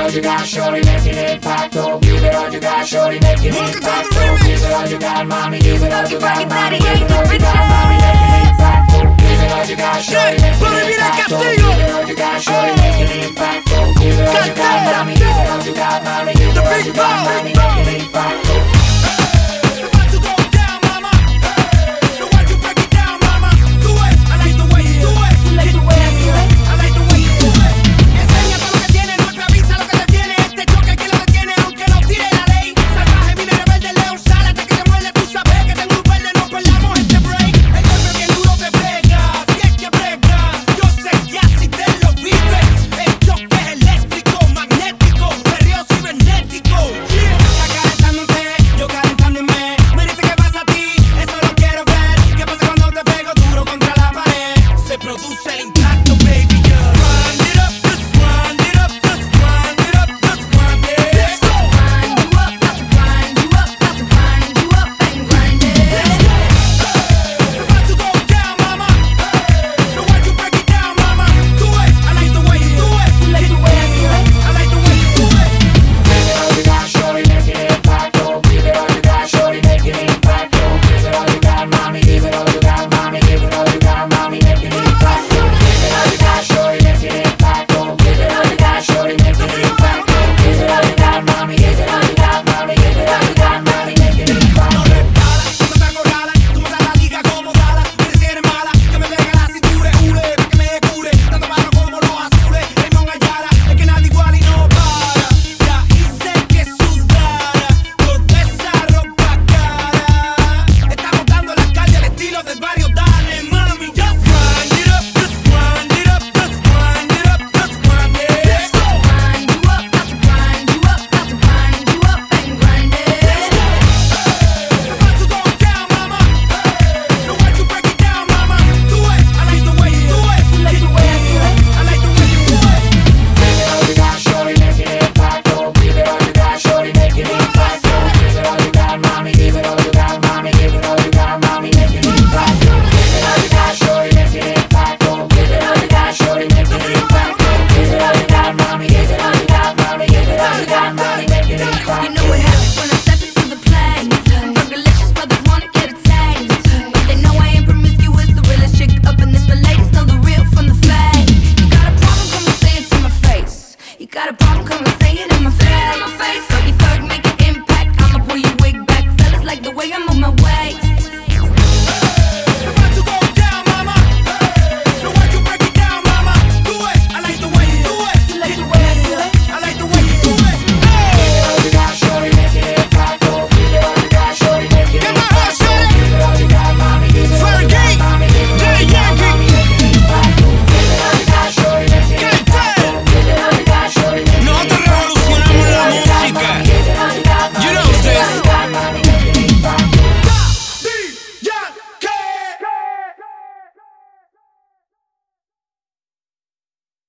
all you got, shorty, make an impact. Oh, give it all you got, shorty, make an impact. Oh, give it all you got, mommy, give it all you got, mommy, give it all you got, mommy, make an impact. Oh, give it all you got, shorty, make an impact. Oh, give it all you got, shorty, make an impact. Oh, give it all you got, mommy, give it all you got, mommy, give it all you got, mommy, make an impact. Got a problem, come and say it in my face. But you third, make an impact. I'ma pull your wig back. Fellas like the way I move my waist.